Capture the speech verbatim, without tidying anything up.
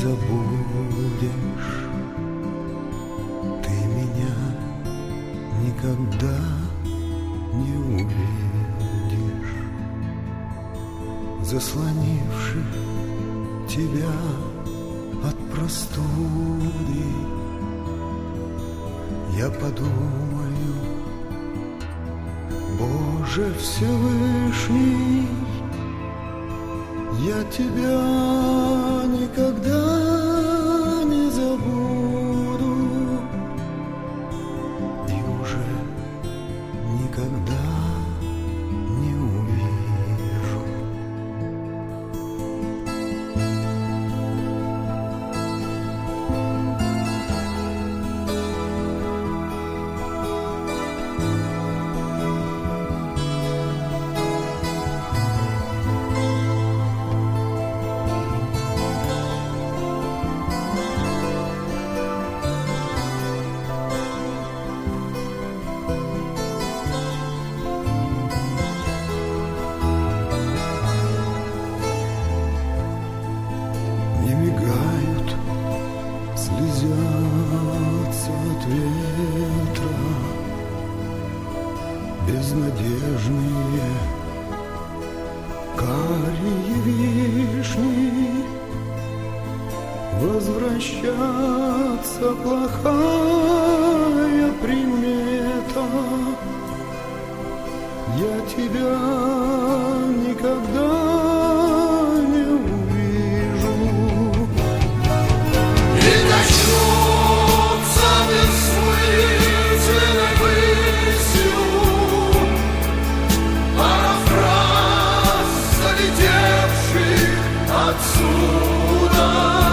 забудешь ты меня, никогда не увидишь, заслонивших тебя от простуды. Я подумаю: Боже Всевышний, я тебя никогда не забуду и уже никогда не увижу. Не мигают, слезятся от ветра безнадежные карие вишни. Возвращаться плохая примета. Я тебя никогда не увижу. И начнутся бессмысленной мыслью парафраз залетевших отсюда.